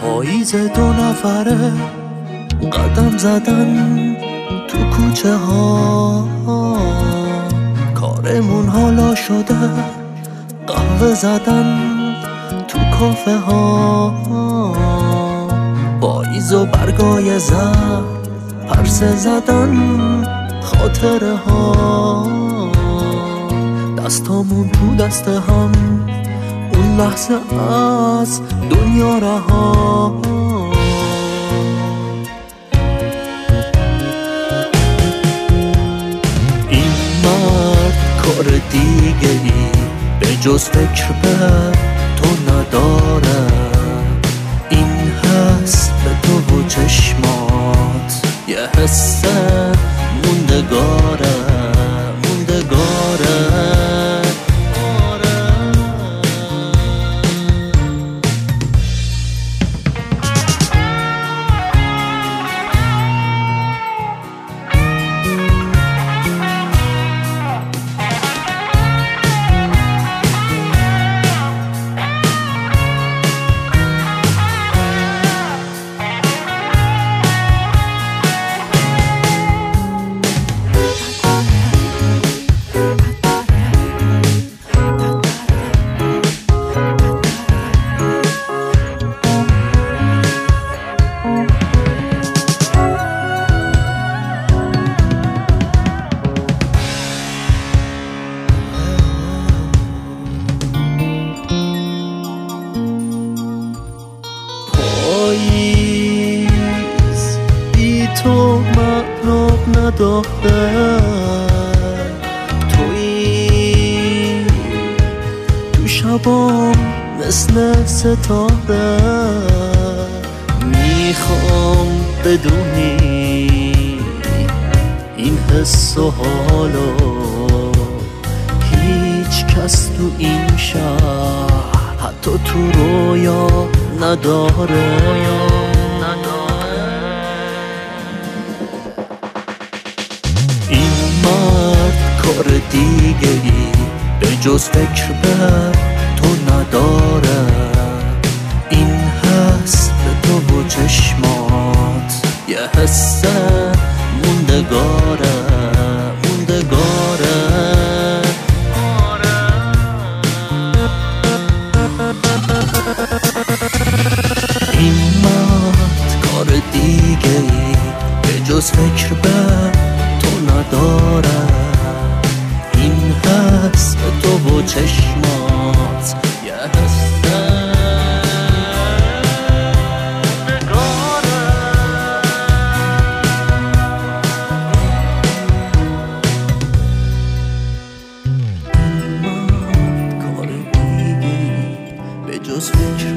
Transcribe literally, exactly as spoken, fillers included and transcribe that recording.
پاییز دو نفره قدم زدن تو کوچه ها، کارمون حالا شده قهوه زدن تو کافه ها، پاییز و برگای زر پرسه زدن خاطره ها، دستامون تو دست هم اون لحظه از دنیا رها. این مرد کار دیگه ای به جز فکر به تو نداره، این هست به تو و چشمات یه حس موندگاره موندگاره. پاییز بی تو معنی نداره، تویی تو شبام مثل ستاره، میخوام بدونی این حس و حالو هیچ کس تو این شهر حتی تو رویا نداره. این مرد کار دیگه ای به جز فکر به تو نداره، این هست به تو و چشمات یه حس موندگاره موندگاره. این مرد کار دیگه ای به جز فکر به تو نداره، این هست به تو و چشمات یه حس موندگاره. این مرد کار دیگه ای به جز فکر